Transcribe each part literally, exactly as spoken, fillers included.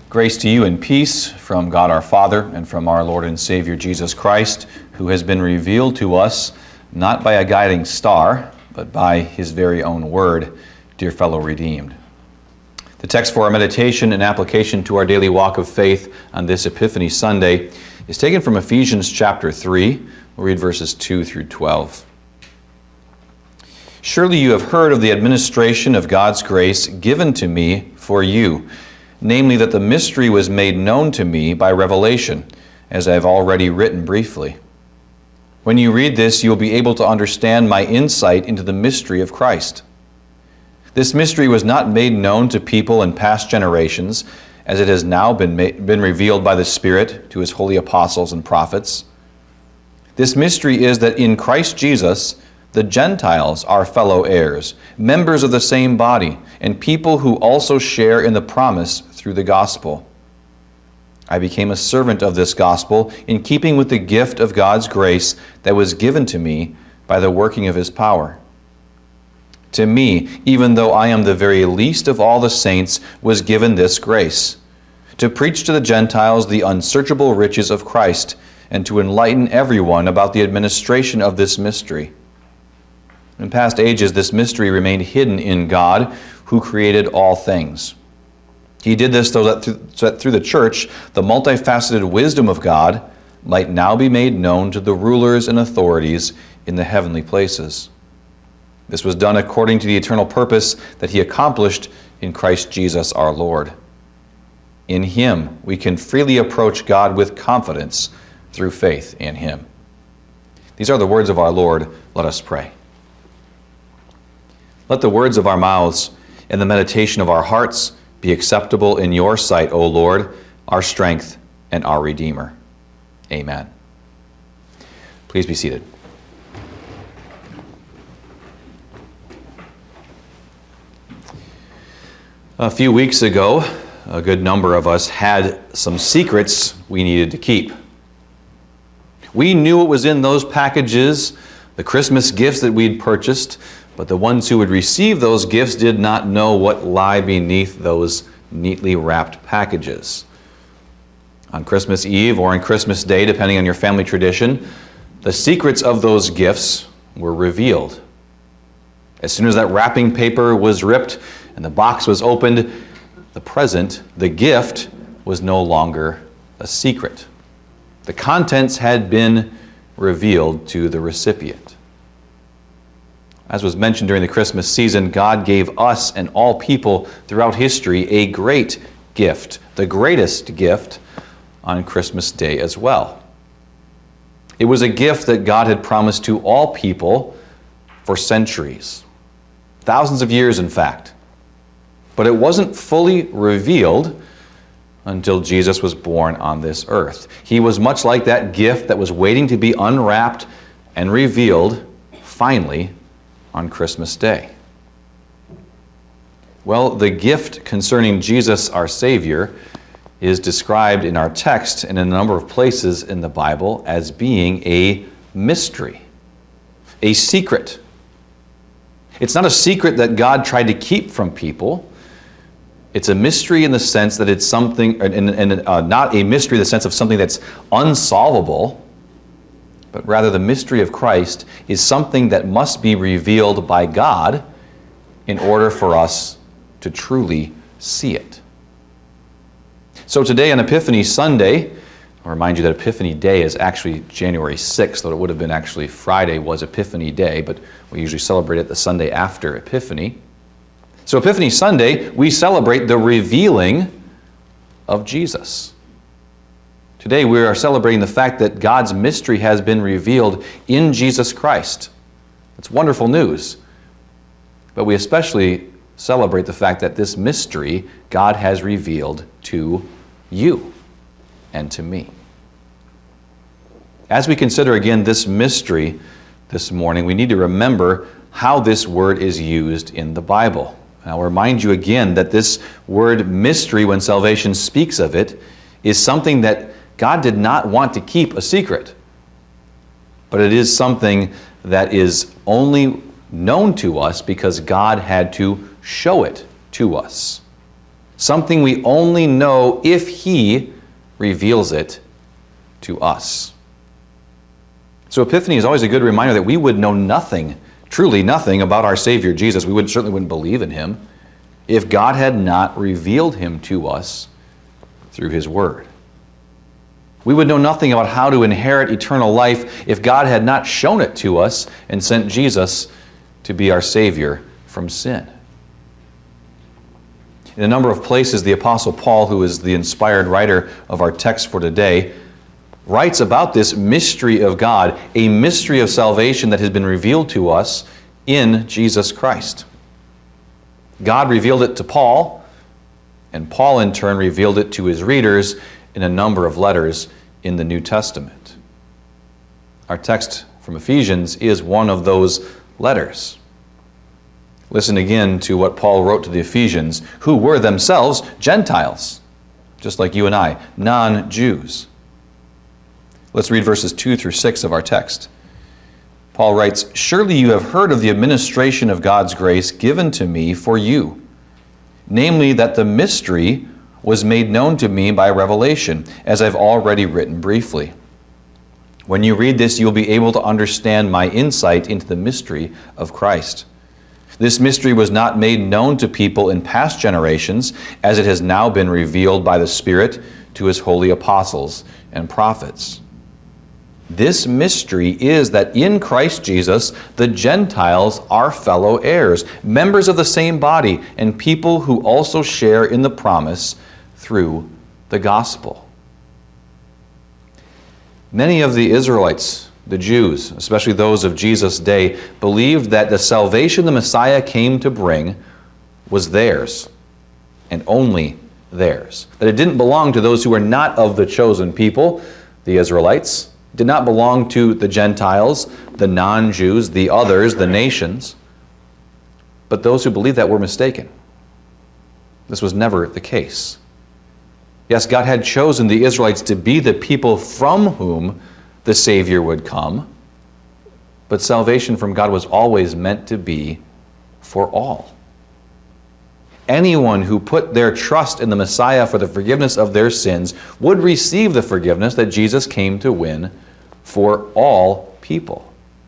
Grace to you and peace from God our Father and from our Lord and Savior Jesus Christ, who has been revealed to us not by a guiding star, but by his very own word, dear fellow redeemed. The text for our meditation and application to our daily walk of faith on this Epiphany Sunday is taken from Ephesians chapter three. We'll read verses two through twelve. Surely you have heard of the administration of God's grace given to me for you, namely that the mystery was made known to me by revelation, as I have already written briefly. When you read this, you will be able to understand my insight into the mystery of Christ. This mystery was not made known to people in past generations, as it has now been, made, been revealed by the Spirit to his holy apostles and prophets. This mystery is that in Christ Jesus, the Gentiles are fellow heirs, members of the same body, and people who also share in the promise through the gospel. I became a servant of this gospel in keeping with the gift of God's grace that was given to me by the working of his power. To me, even though I am the very least of all the saints, was given this grace, to preach to the Gentiles the unsearchable riches of Christ, and to enlighten everyone about the administration of this mystery. In past ages, this mystery remained hidden in God, who created all things. He did this so that, through, so that through the church, the multifaceted wisdom of God might now be made known to the rulers and authorities in the heavenly places. This was done according to the eternal purpose that he accomplished in Christ Jesus our Lord. In him, we can freely approach God with confidence through faith in him. These are the words of our Lord. Let us pray. Let the words of our mouths and the meditation of our hearts be acceptable in your sight, O Lord, our strength and our Redeemer. Amen. Please be seated. A few weeks ago, a good number of us had some secrets we needed to keep. We knew what was in those packages, the Christmas gifts that we'd purchased, but the ones who would receive those gifts did not know what lie beneath those neatly wrapped packages. On Christmas Eve or on Christmas Day, depending on your family tradition, the secrets of those gifts were revealed. As soon as that wrapping paper was ripped and the box was opened, the present, the gift, was no longer a secret. The contents had been revealed to the recipient. As was mentioned during the Christmas season, God gave us and all people throughout history a great gift, the greatest gift, on Christmas Day as well. It was a gift that God had promised to all people for centuries, thousands of years in fact. But it wasn't fully revealed until Jesus was born on this earth. He was much like that gift that was waiting to be unwrapped and revealed finally on Christmas Day. Well, the gift concerning Jesus, our Savior, is described in our text and in a number of places in the Bible as being a mystery, a secret. It's not a secret that God tried to keep from people. It's a mystery in the sense that it's something, and, and uh, not a mystery in the sense of something that's unsolvable, but rather the mystery of Christ is something that must be revealed by God in order for us to truly see it. So today on Epiphany Sunday, I'll remind you that Epiphany Day is actually January sixth, though it would have been actually Friday was Epiphany Day, but we usually celebrate it the Sunday after Epiphany. So Epiphany Sunday, we celebrate the revealing of Jesus. Today we are celebrating the fact that God's mystery has been revealed in Jesus Christ. It's wonderful news. But we especially celebrate the fact that this mystery God has revealed to you and to me. As we consider again this mystery this morning, we need to remember how this word is used in the Bible. I'll remind you again that this word mystery, when salvation speaks of it, is something that God did not want to keep a secret, but it is something that is only known to us because God had to show it to us. something we only know if he reveals it to us. So Epiphany is always a good reminder that we would know nothing, truly nothing, about our Savior Jesus. We would, certainly wouldn't believe in him if God had not revealed him to us through his word. We would know nothing about how to inherit eternal life if God had not shown it to us and sent Jesus to be our Savior from sin. In a number of places, the Apostle Paul, who is the inspired writer of our text for today, writes about this mystery of God, a mystery of salvation that has been revealed to us in Jesus Christ. God revealed it to Paul, and Paul in turn revealed it to his readers in a number of letters in the New Testament. Our text from Ephesians is one of those letters. Listen again to what Paul wrote to the Ephesians, who were themselves Gentiles, just like you and I, non-Jews. Let's read verses two through six of our text. Paul writes, "Surely you have heard of the administration of God's grace given to me for you, namely that the mystery was made known to me by revelation, as I've already written briefly. When you read this, you'll be able to understand my insight into the mystery of Christ. This mystery was not made known to people in past generations, as it has now been revealed by the Spirit to his holy apostles and prophets. This mystery is that in Christ Jesus, the Gentiles are fellow heirs, members of the same body, and people who also share in the promise through the gospel." Many of the Israelites, the Jews, especially those of Jesus' day, believed that the salvation the Messiah came to bring was theirs, and only theirs. That it didn't belong to those who were not of the chosen people, the Israelites. It did not belong to the Gentiles, the non-Jews, the others, the nations. But those who believed that were mistaken. This was never the case. Yes, God had chosen the Israelites to be the people from whom the Savior would come, but salvation from God was always meant to be for all. Anyone who put their trust in the Messiah for the forgiveness of their sins would receive the forgiveness that Jesus came to win for all people.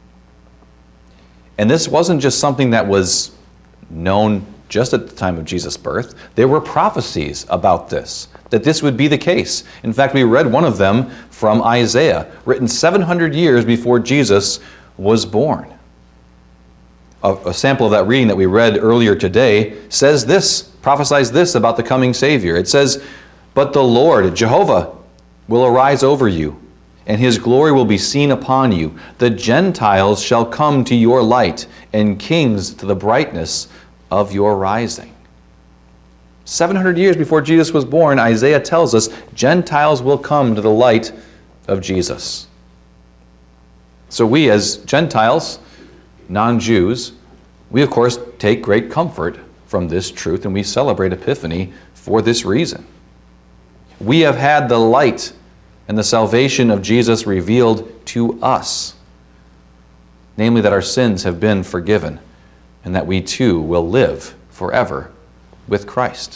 And this wasn't just something that was known just at the time of Jesus' birth. There were prophecies about this, that this would be the case. In fact, we read one of them from Isaiah, written seven hundred years before Jesus was born. A, a sample of that reading that we read earlier today says this, prophesies this about the coming Savior. It says, "But the Lord, Jehovah, will arise over you, and his glory will be seen upon you. The Gentiles shall come to your light, and kings to the brightness of your rising." seven hundred years before Jesus was born, Isaiah tells us Gentiles will come to the light of Jesus. So we as Gentiles, non-Jews, we of course take great comfort from this truth, and we celebrate Epiphany for this reason. We have had the light and the salvation of Jesus revealed to us, namely that our sins have been forgiven, and that we too will live forever with Christ.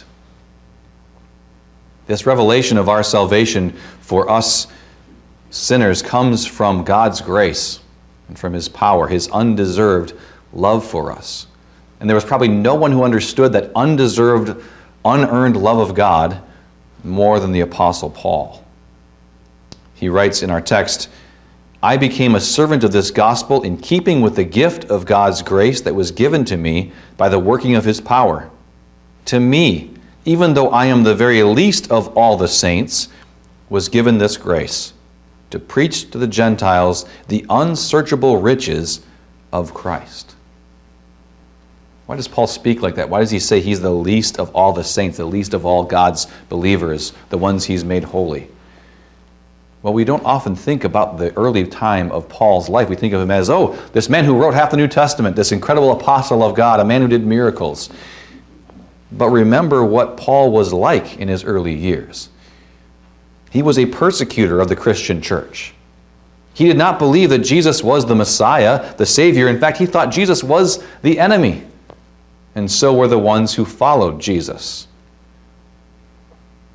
This revelation of our salvation for us sinners comes from God's grace and from his power, his undeserved love for us. And there was probably no one who understood that undeserved, unearned love of God more than the Apostle Paul. He writes in our text, "I became a servant of this gospel in keeping with the gift of God's grace that was given to me by the working of his power. To me, even though I am the very least of all the saints, was given this grace, to preach to the Gentiles the unsearchable riches of Christ." Why does Paul speak like that? Why does he say he's the least of all the saints, the least of all God's believers, the ones he's made holy? Well, we don't often think about the early time of Paul's life. We think of him as, oh, this man who wrote half the New Testament, this incredible apostle of God, a man who did miracles. But remember what Paul was like in his early years. He was a persecutor of the Christian church. He did not believe that Jesus was the Messiah, the Savior. In fact, he thought Jesus was the enemy. And so were the ones who followed Jesus.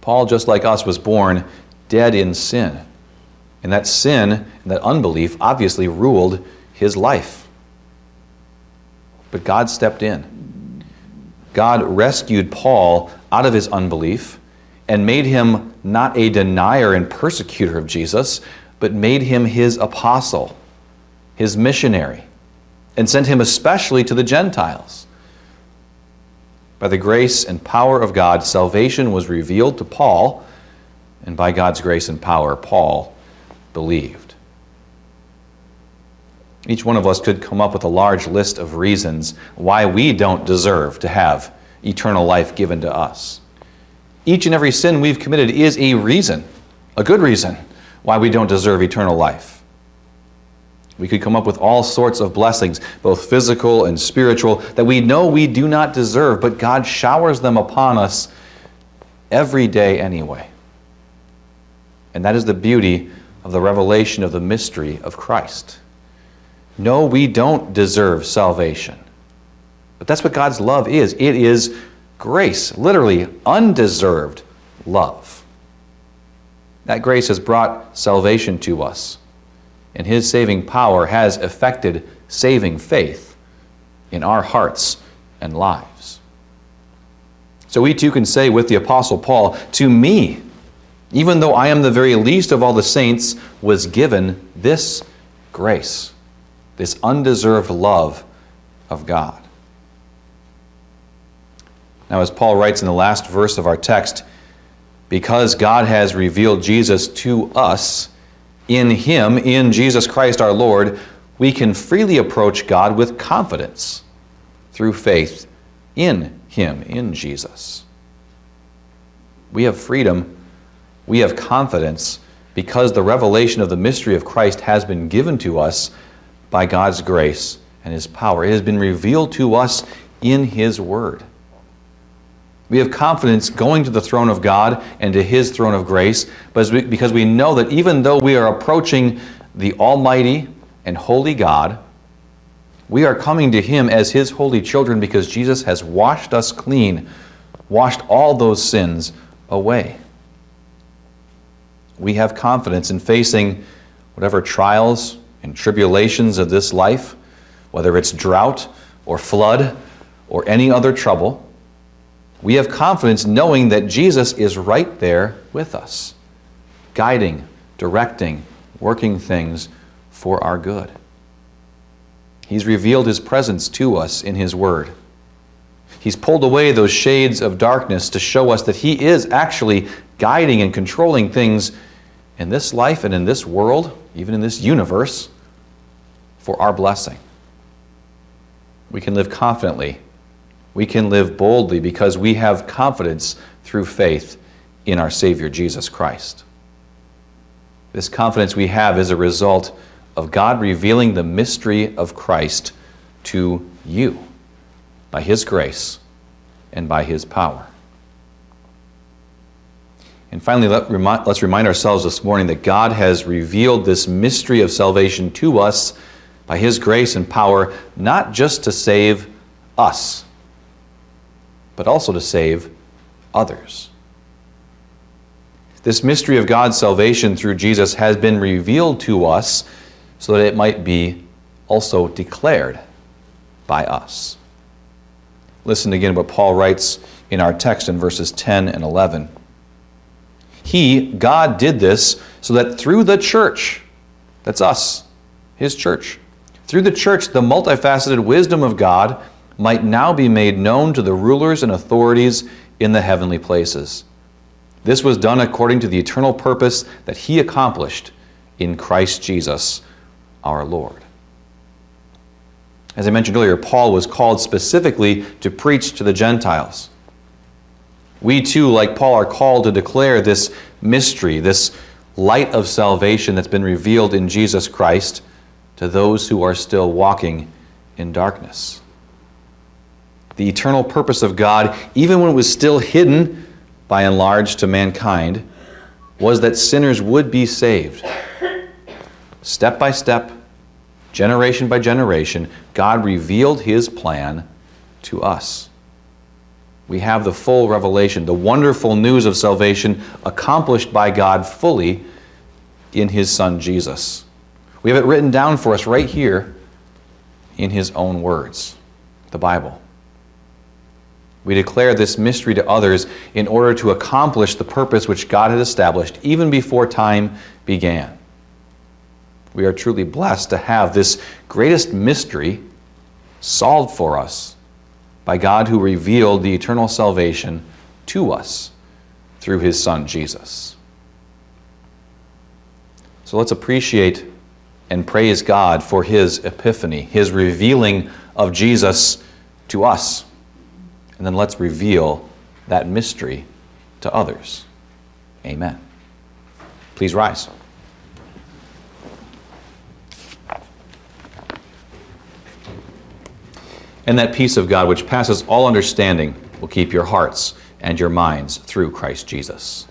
Paul, just like us, was born dead in sin. And that sin and that unbelief obviously ruled his life. But God stepped in. God rescued Paul out of his unbelief and made him not a denier and persecutor of Jesus, but made him his apostle, his missionary, and sent him especially to the Gentiles. By the grace and power of God, salvation was revealed to Paul, and by God's grace and power, Paul believed. Each one of us could come up with a large list of reasons why we don't deserve to have eternal life given to us. Each and every sin we've committed is a reason, a good reason, why we don't deserve eternal life. We could come up with all sorts of blessings, both physical and spiritual, that we know we do not deserve, but God showers them upon us every day anyway. And that is the beauty of the revelation of the mystery of Christ. No, we don't deserve salvation. But that's what God's love is. It is grace, literally undeserved love. That grace has brought salvation to us, and His saving power has effected saving faith in our hearts and lives. So we too can say with the Apostle Paul, "To me, even though I am the very least of all the saints, was given this grace," this undeserved love of God. Now, as Paul writes in the last verse of our text, because God has revealed Jesus to us, in Him, in Jesus Christ our Lord, we can freely approach God with confidence through faith in Him, in Jesus. We have freedom, we have confidence, because the revelation of the mystery of Christ has been given to us by God's grace and His power. It has been revealed to us in His Word. We have confidence going to the throne of God and to His throne of grace, but because we know that even though we are approaching the Almighty and Holy God, we are coming to Him as His holy children because Jesus has washed us clean, washed all those sins away. We have confidence in facing whatever trials and tribulations of this life, whether it's drought or flood or any other trouble. We have confidence knowing that Jesus is right there with us, guiding, directing, working things for our good. He's revealed His presence to us in His Word. He's pulled away those shades of darkness to show us that He is actually guiding and controlling things in this life and in this world, even in this universe, for our blessing. We can live confidently. We can live boldly because we have confidence through faith in our Savior, Jesus Christ. This confidence we have is a result of God revealing the mystery of Christ to you by His grace and by His power. And finally, let, remi- let's remind ourselves this morning that God has revealed this mystery of salvation to us by His grace and power, not just to save us, but also to save others. This mystery of God's salvation through Jesus has been revealed to us so that it might be also declared by us. Listen again to what Paul writes in our text in verses ten and eleven. He, God, did this so that through the church, that's us, His church, through the church, the multifaceted wisdom of God might now be made known to the rulers and authorities in the heavenly places. This was done according to the eternal purpose that He accomplished in Christ Jesus our Lord. As I mentioned earlier, Paul was called specifically to preach to the Gentiles. We too, like Paul, are called to declare this mystery, this light of salvation that's been revealed in Jesus Christ to those who are still walking in darkness. The eternal purpose of God, even when it was still hidden by and large to mankind, was that sinners would be saved. Step by step, generation by generation, God revealed His plan to us. We have the full revelation, the wonderful news of salvation accomplished by God fully in His Son Jesus. We have it written down for us right here in His own words, the Bible. We declare this mystery to others in order to accomplish the purpose which God had established even before time began. We are truly blessed to have this greatest mystery solved for us by God, who revealed the eternal salvation to us through His Son, Jesus. So let's appreciate and praise God for His epiphany, His revealing of Jesus to us. And then let's reveal that mystery to others. Amen. Please rise. And that peace of God which passes all understanding will keep your hearts and your minds through Christ Jesus.